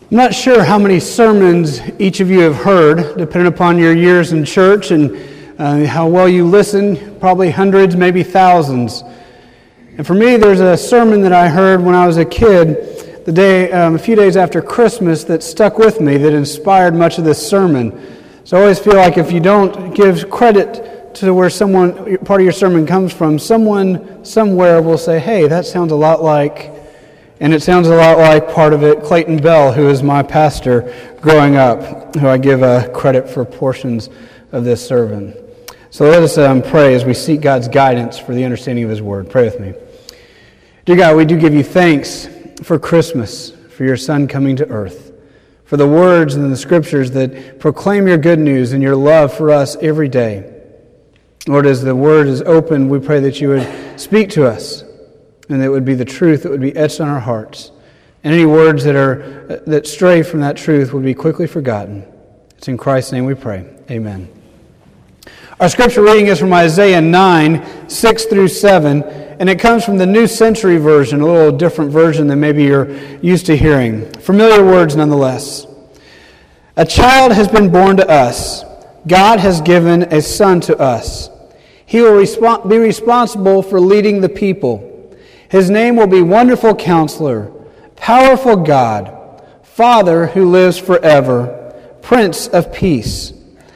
I'm not sure how many sermons each of you have heard, depending upon your years in church and how well you listen, probably hundreds, maybe thousands. And for me, there's a sermon that I heard when I was a kid, a few days after Christmas, that stuck with me, that inspired much of this sermon. So I always feel like if you don't give credit to where part of your sermon comes from, someone somewhere will say, hey, that sounds a lot like... And it sounds a lot like part of it, Clayton Bell, who is my pastor growing up, who I give credit for portions of this sermon. So let us pray as we seek God's guidance for the understanding of His Word. Pray with me. Dear God, we do give you thanks for Christmas, for your Son coming to earth, for the words in the Scriptures that proclaim your good news and your love for us every day. Lord, as the Word is open, we pray that you would speak to us, and that it would be the truth that would be etched on our hearts. And any words that stray from that truth would be quickly forgotten. It's in Christ's name we pray. Amen. Our scripture reading is from Isaiah 9, 6 through 7, and it comes from the New Century Version, a little different version than maybe you're used to hearing. Familiar words nonetheless. A child has been born to us. God has given a son to us. He will be responsible for leading the people. His name will be Wonderful Counselor, Powerful God, Father who lives forever, Prince of Peace.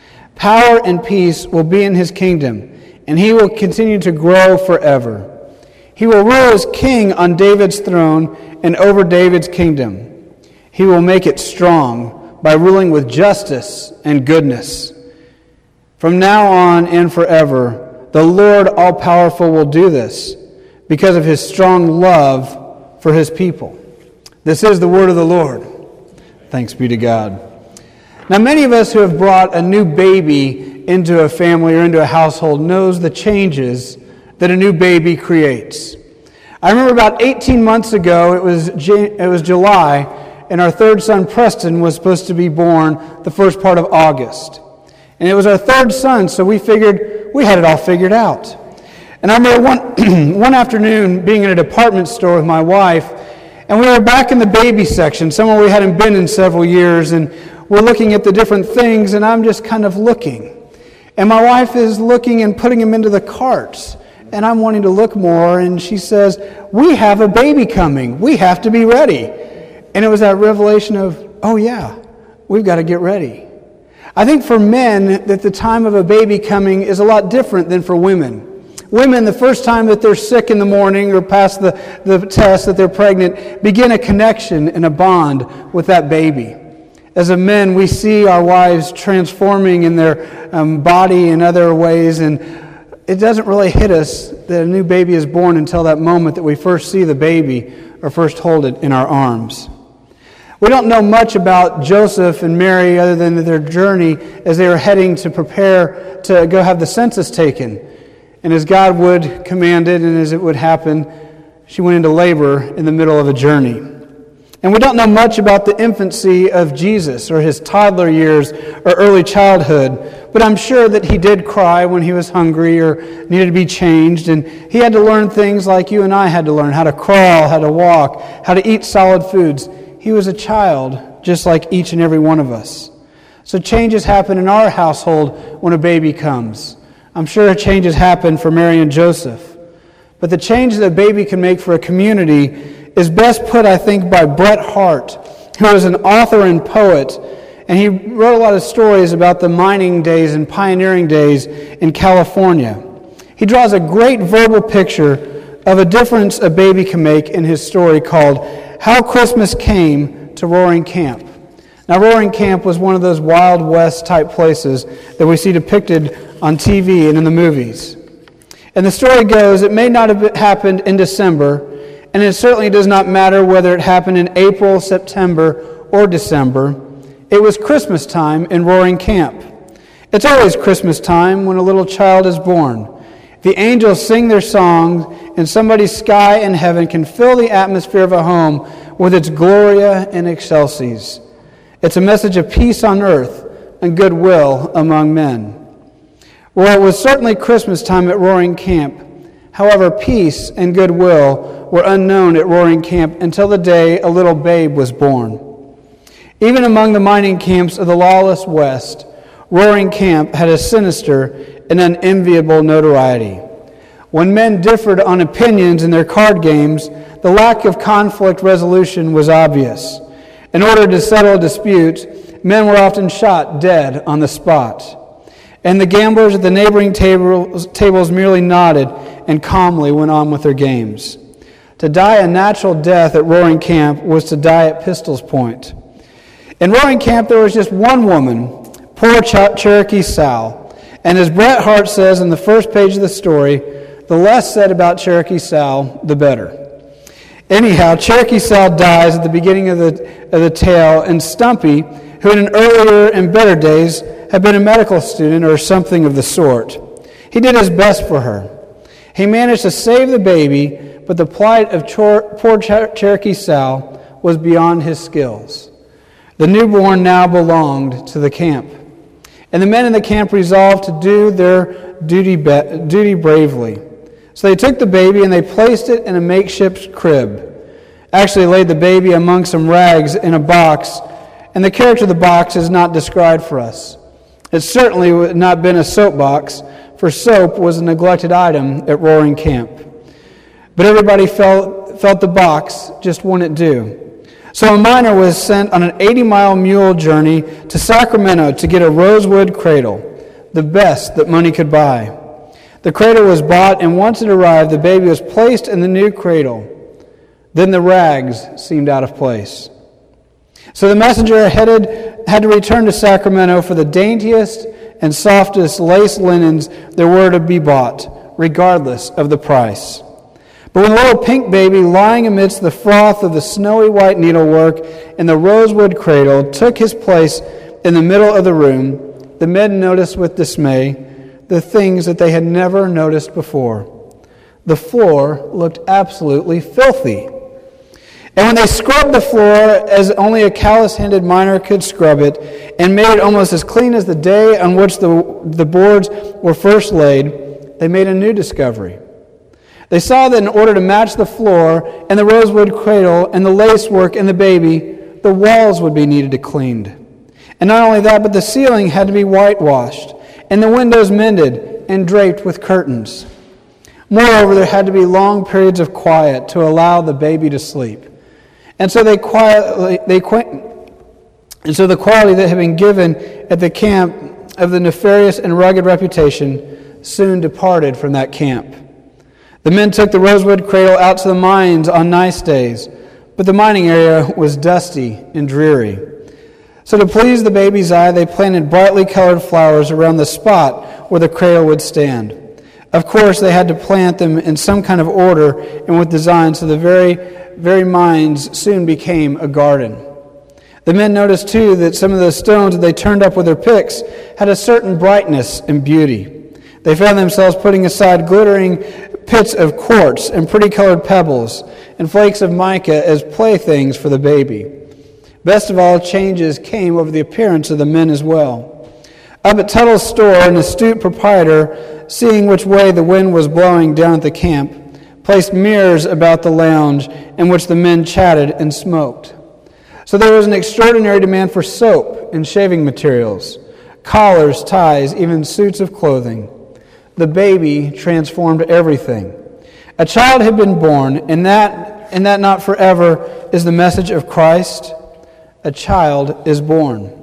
Power and peace will be in His kingdom, and He will continue to grow forever. He will rule as king on David's throne and over David's kingdom. He will make it strong by ruling with justice and goodness. From now on and forever, the Lord all-powerful will do this, because of His strong love for His people. This is the word of the Lord. Thanks be to God. Now, many of us who have brought a new baby into a family or into a household knows the changes that a new baby creates. I remember about 18 months ago, it was July, and our third son, Preston, was supposed to be born the first part of August. And it was our third son, so we figured we had it all figured out. And I remember one afternoon being in a department store with my wife, and we were back in the baby section, somewhere we hadn't been in several years, and we're looking at the different things, and I'm just kind of looking. And my wife is looking and putting them into the carts, and I'm wanting to look more, and she says, we have a baby coming. We have to be ready. And it was that revelation of, oh yeah, we've got to get ready. I think for men, that the time of a baby coming is a lot different than for women. Women, the first time that they're sick in the morning or pass the test that they're pregnant, begin a connection and a bond with that baby. As a men, we see our wives transforming in their body in other ways, and it doesn't really hit us that a new baby is born until that moment that we first see the baby or first hold it in our arms. We don't know much about Joseph and Mary other than their journey as they were heading to prepare to go have the census taken. And as God would command it, and as it would happen, she went into labor in the middle of a journey. And we don't know much about the infancy of Jesus or his toddler years or early childhood, but I'm sure that he did cry when he was hungry or needed to be changed, and he had to learn things like you and I had to learn, how to crawl, how to walk, how to eat solid foods. He was a child, just like each and every one of us. So changes happen in our household when a baby comes. I'm sure changes happen for Mary and Joseph. But the change that a baby can make for a community is best put, I think, by Bret Harte, who is an author and poet. And he wrote a lot of stories about the mining days and pioneering days in California. He draws a great verbal picture of a difference a baby can make in his story called How Christmas Came to Roaring Camp. Now, Roaring Camp was one of those Wild West type places that we see depicted on TV and in the movies. And the story goes, it may not have happened in December, and it certainly does not matter whether it happened in April, September, or December. It was Christmas time in Roaring Camp. It's always Christmas time when a little child is born. The angels sing their songs, and somebody's sky in heaven can fill the atmosphere of a home with its Gloria in excelsis. It's a message of peace on earth and goodwill among men. Well, it was certainly Christmas time at Roaring Camp. However, peace and goodwill were unknown at Roaring Camp until the day a little babe was born. Even among the mining camps of the lawless West, Roaring Camp had a sinister and unenviable notoriety. When men differed on opinions in their card games, the lack of conflict resolution was obvious. In order to settle disputes, men were often shot dead on the spot. And the gamblers at the neighboring tables merely nodded and calmly went on with their games. To die a natural death at Roaring Camp was to die at pistol's point. In Roaring Camp, there was just one woman, poor Cherokee Sal. And as Bret Hart says in the first page of the story, the less said about Cherokee Sal, the better. Anyhow, Cherokee Sal dies at the beginning of the tale, and Stumpy, who in earlier and better days had been a medical student or something of the sort, he did his best for her. He managed to save the baby, but the plight of poor Cherokee Sal was beyond his skills. The newborn now belonged to the camp, and the men in the camp resolved to do their duty bravely. So they took the baby and they placed it in a makeshift crib. Actually laid the baby among some rags in a box, and the character of the box is not described for us. It certainly would not been a soap box, for soap was a neglected item at Roaring Camp. But everybody felt the box just wouldn't do. So a miner was sent on an 80-mile mule journey to Sacramento to get a rosewood cradle, the best that money could buy. The cradle was bought, and once it arrived, the baby was placed in the new cradle. Then the rags seemed out of place. So the messenger had to return to Sacramento for the daintiest and softest lace linens there were to be bought, regardless of the price. But when the little pink baby, lying amidst the froth of the snowy white needlework in the rosewood cradle, took his place in the middle of the room, the men noticed with dismay the things that they had never noticed before. The floor looked absolutely filthy. And when they scrubbed the floor as only a callous-handed miner could scrub it, and made it almost as clean as the day on which the boards were first laid, they made a new discovery. They saw that in order to match the floor and the rosewood cradle and the lacework and the baby, the walls would be needed to cleaned. And not only that, but the ceiling had to be whitewashed, and the windows mended and draped with curtains. Moreover, there had to be long periods of quiet to allow the baby to sleep. And so the quality that had been given at the camp of the nefarious and rugged reputation soon departed from that camp. The men took the rosewood cradle out to the mines on nice days, but the mining area was dusty and dreary. So to please the baby's eye, they planted brightly colored flowers around the spot where the cradle would stand. Of course, they had to plant them in some kind of order and with design, so the very mines soon became a garden. The men noticed, too, that some of the stones that they turned up with their picks had a certain brightness and beauty. They found themselves putting aside glittering pits of quartz and pretty colored pebbles and flakes of mica as playthings for the baby. Best of all, changes came over the appearance of the men as well. Up at Tuttle's store, an astute proprietor, seeing which way the wind was blowing down at the camp, placed mirrors about the lounge in which the men chatted and smoked. So there was an extraordinary demand for soap and shaving materials, collars, ties, even suits of clothing. The baby transformed everything. A child had been born, and that not forever is the message of Christ. A child is born.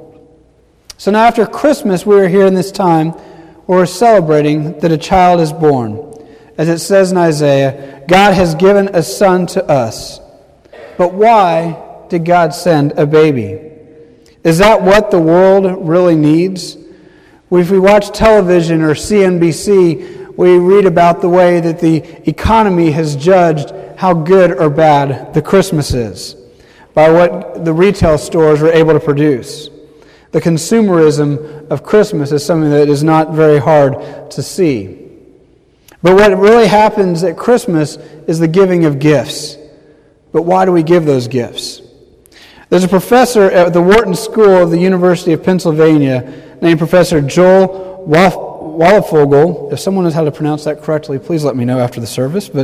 So now after Christmas, we are here in this time where we're celebrating that a child is born. As it says in Isaiah, God has given a son to us. But why did God send a baby? Is that what the world really needs? If we watch television or CNBC, we read about the way that the economy has judged how good or bad the Christmas is by what the retail stores are able to produce. The consumerism of Christmas is something that is not very hard to see. But what really happens at Christmas is the giving of gifts. But why do we give those gifts? There's a professor at the Wharton School of the University of Pennsylvania named Professor Joel Waldfogel. If someone knows how to pronounce that correctly, please let me know after the service. But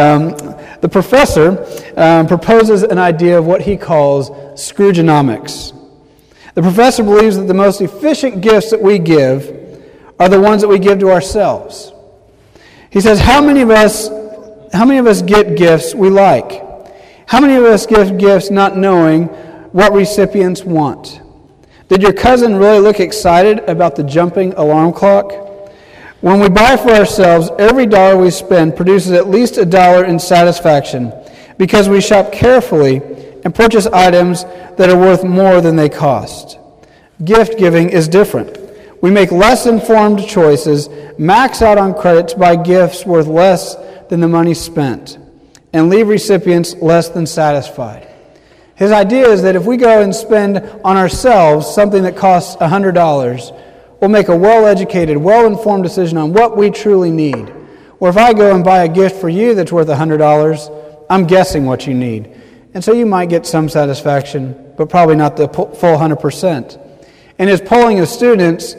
the professor proposes an idea of what he calls Scroogenomics. The professor believes that the most efficient gifts that we give are the ones that we give to ourselves. He says, how many of us get gifts we like? How many of us give gifts not knowing what recipients want? Did your cousin really look excited about the jumping alarm clock? When we buy for ourselves, every dollar we spend produces at least $1 in satisfaction because we shop carefully and purchase items that are worth more than they cost. Gift giving is different. We make less informed choices, max out on credits, buy gifts worth less than the money spent, and leave recipients less than satisfied. His idea is that if we go and spend on ourselves something that costs $100, we'll make a well-educated, well-informed decision on what we truly need. Or if I go and buy a gift for you that's worth $100, I'm guessing what you need. And so you might get some satisfaction, but probably not the full 100%. In his polling of students,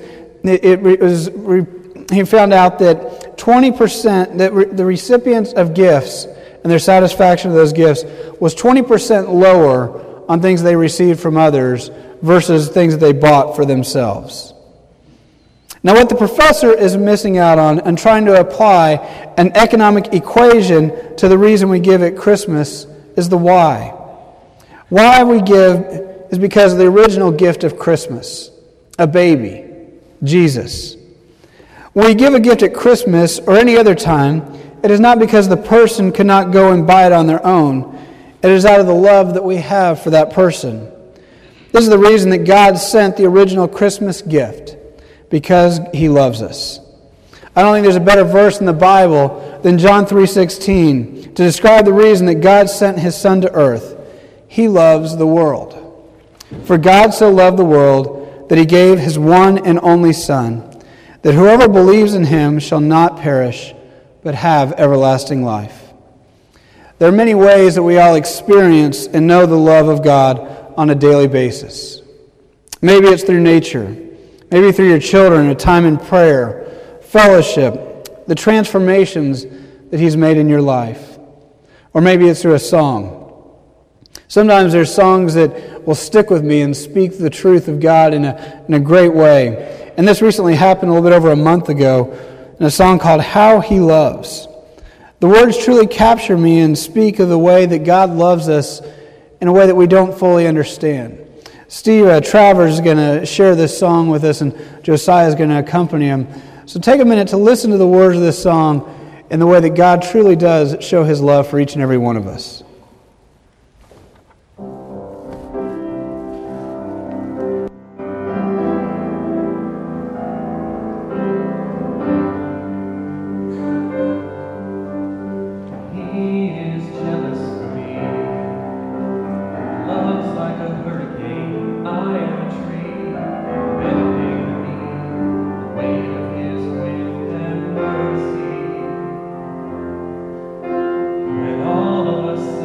he found out that 20%, that the recipients of gifts and their satisfaction of those gifts was 20% lower on things they received from others versus things that they bought for themselves. Now, what the professor is missing out on and trying to apply an economic equation to the reason we give at Christmas is the why. Why we give is because of the original gift of Christmas, a baby, Jesus. When we give a gift at Christmas or any other time, it is not because the person could not go and buy it on their own. It is out of the love that we have for that person. This is the reason that God sent the original Christmas gift, because He loves us. I don't think there's a better verse in the Bible than John 3:16 to describe the reason that God sent His Son to earth. He loves the world. For God so loved the world that He gave His one and only Son, that whoever believes in Him shall not perish, but have everlasting life. There are many ways that we all experience and know the love of God on a daily basis. Maybe it's through nature. Maybe through your children, a time in prayer, fellowship, the transformations that He's made in your life. Or maybe it's through a song. Sometimes there's songs that will stick with me and speak the truth of God in a great way. And this recently happened a little bit over a month ago in a song called How He Loves. The words truly capture me and speak of the way that God loves us in a way that we don't fully understand. Steve Travers is going to share this song with us, and Josiah is going to accompany him. So take a minute to listen to the words of this song in the way that God truly does show His love for each and every one of us. When all of us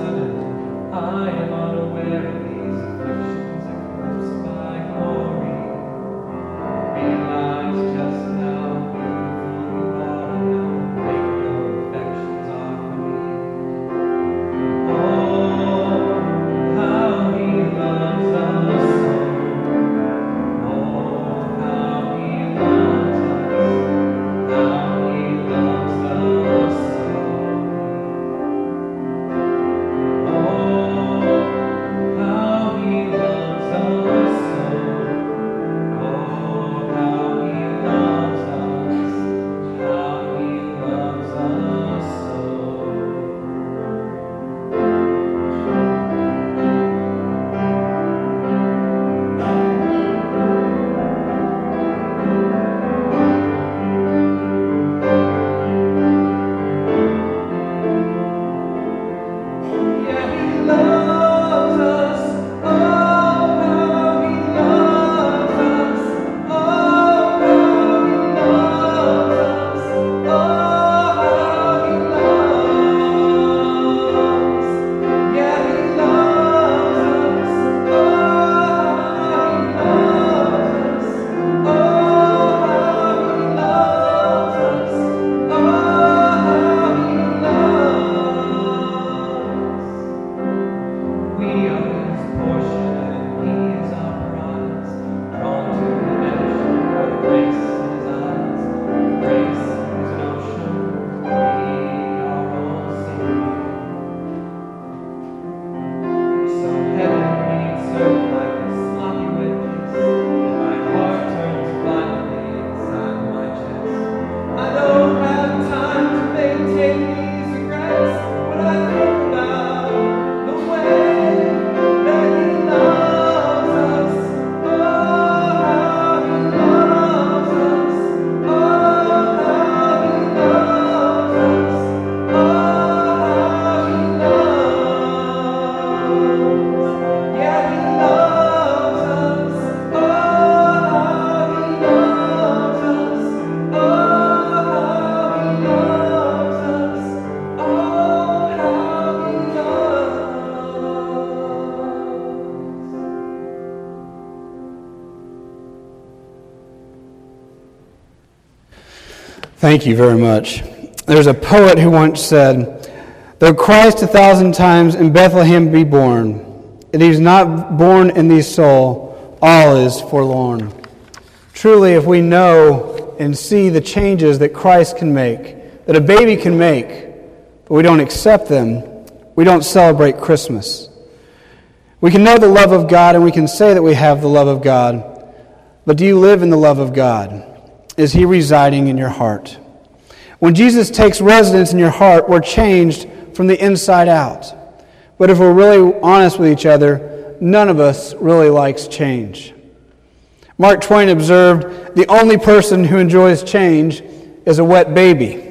Thank you very much. There's a poet who once said, "Though Christ 1,000 times in Bethlehem be born, if he's not born in thee soul, all is forlorn." Truly, if we know and see the changes that Christ can make, that a baby can make, but we don't accept them, we don't celebrate Christmas. We can know the love of God and we can say that we have the love of God, but do you live in the love of God? Is he residing in your heart? When Jesus takes residence in your heart, we're changed from the inside out. But if we're really honest with each other, none of us really likes change. Mark Twain observed, "The only person who enjoys change is a wet baby."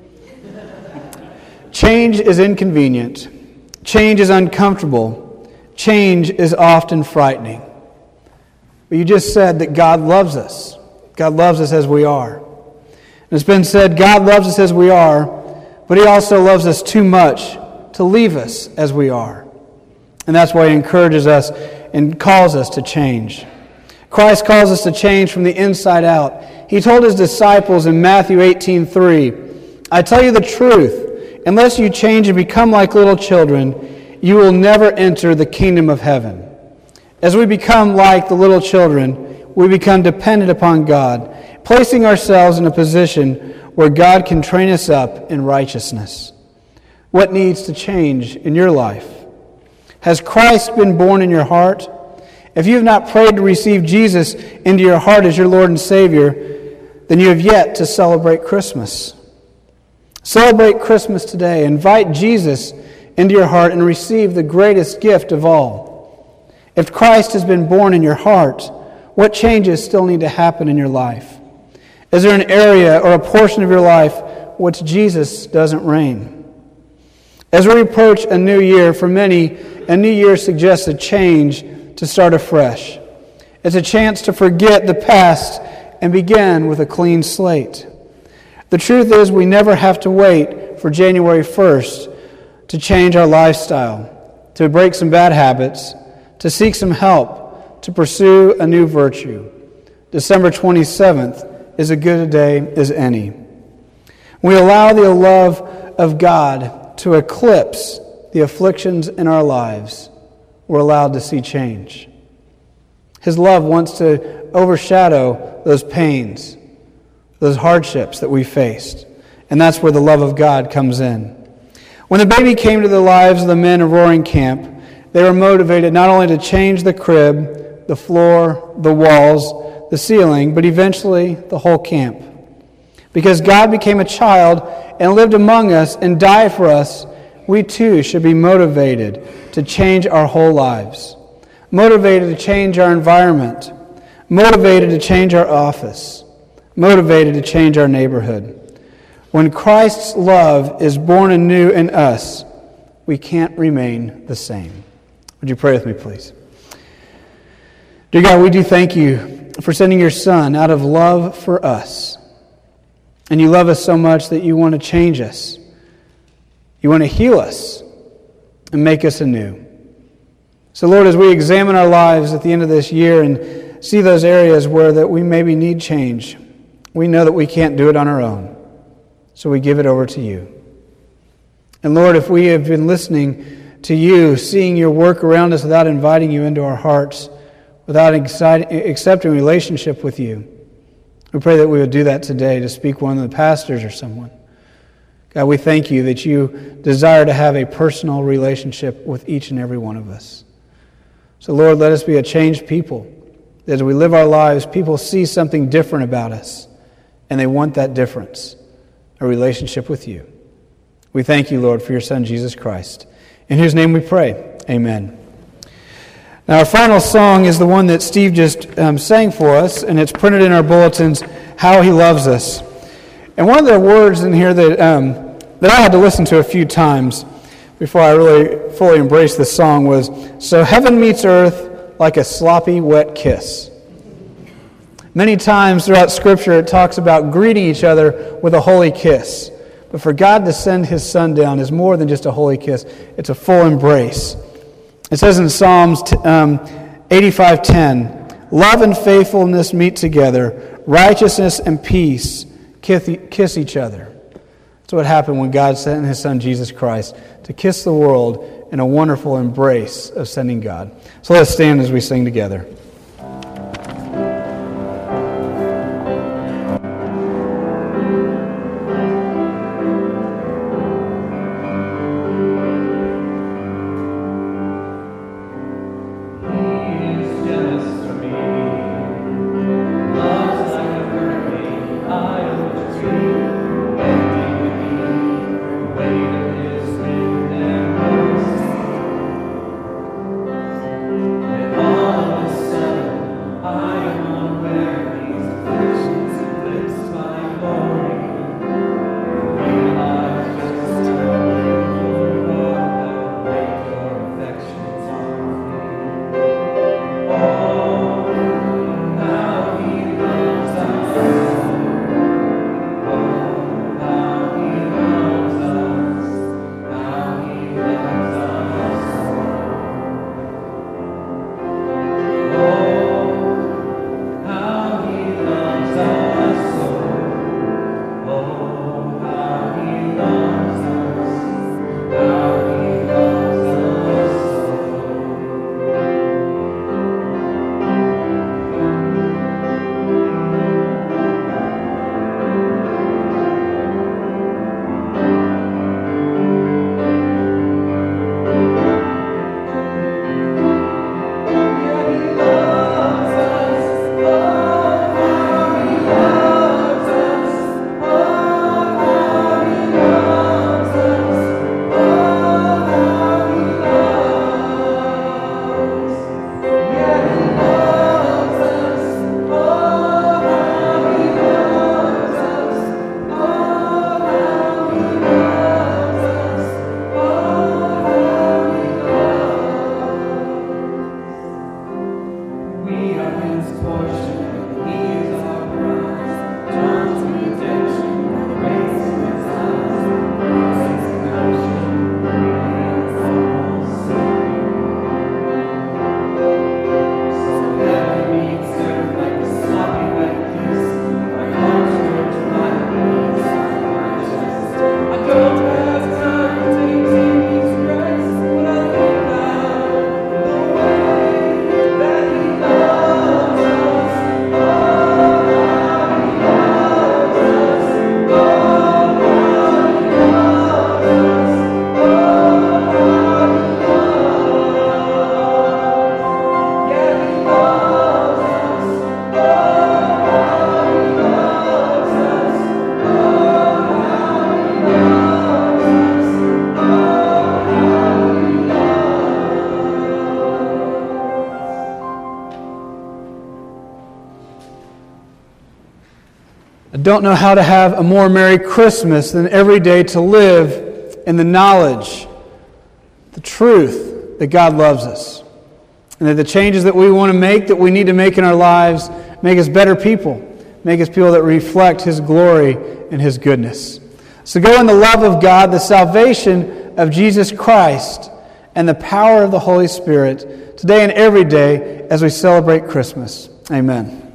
Change is inconvenient. Change is uncomfortable. Change is often frightening. But you just said that God loves us. God loves us as we are. And it's been said, God loves us as we are, but he also loves us too much to leave us as we are. And that's why he encourages us and calls us to change. Christ calls us to change from the inside out. He told his disciples in Matthew 18:3, "I tell you the truth, unless you change and become like little children, you will never enter the kingdom of heaven." As we become like the little children, we become dependent upon God, placing ourselves in a position where God can train us up in righteousness. What needs to change in your life? Has Christ been born in your heart? If you have not prayed to receive Jesus into your heart as your Lord and Savior, then you have yet to celebrate Christmas. Celebrate Christmas today. Invite Jesus into your heart and receive the greatest gift of all. If Christ has been born in your heart, what changes still need to happen in your life? Is there an area or a portion of your life which Jesus doesn't reign? As we approach a new year, for many, a new year suggests a change to start afresh. It's a chance to forget the past and begin with a clean slate. The truth is, we never have to wait for January 1st to change our lifestyle, to break some bad habits, to seek some help, to pursue a new virtue. December 27th is as good a day as any. We allow the love of God to eclipse the afflictions in our lives. We're allowed to see change. His love wants to overshadow those pains, those hardships that we faced. And that's where the love of God comes in. When the baby came to the lives of the men of Roaring Camp, they were motivated not only to change the crib, the floor, the walls, the ceiling, but eventually the whole camp. Because God became a child and lived among us and died for us, we too should be motivated to change our whole lives. Motivated to change our environment. Motivated to change our office. Motivated to change our neighborhood. When Christ's love is born anew in us, we can't remain the same. Would you pray with me, please? Dear God, we do thank you for sending your Son out of love for us. And you love us so much that you want to change us. You want to heal us and make us anew. So, Lord, as we examine our lives at the end of this year and see those areas where that we maybe need change, we know that we can't do it on our own. So we give it over to you. And Lord, if we have been listening to you, seeing your work around us without inviting you into our hearts, without accepting a relationship with you, we pray that we would do that today to speak one of the pastors or someone. God, we thank you that you desire to have a personal relationship with each and every one of us. So, Lord, let us be a changed people. That as we live our lives, people see something different about us, and they want that difference, a relationship with you. We thank you, Lord, for your Son, Jesus Christ, in whose name we pray. Amen. Now, our final song is the one that Steve just sang for us, and it's printed in our bulletins, How He Loves Us. And one of the words in here that I had to listen to a few times before I really fully embraced this song was, "So heaven meets earth like a sloppy, wet kiss." Many times throughout Scripture it talks about greeting each other with a holy kiss. But for God to send His Son down is more than just a holy kiss. It's a full embrace. It says in Psalms 85:10, "Love and faithfulness meet together, righteousness and peace kiss each other. That's what happened when God sent His Son, Jesus Christ, to kiss the world in a wonderful embrace of sending God. So let's stand as we sing together. I don't know how to have a more Merry Christmas than every day to live in the knowledge, the truth that God loves us, and that the changes that we want to make, that we need to make in our lives, make us better people, make us people that reflect His glory and His goodness. So go in the love of God, the salvation of Jesus Christ, and the power of the Holy Spirit today and every day as we celebrate Christmas. Amen.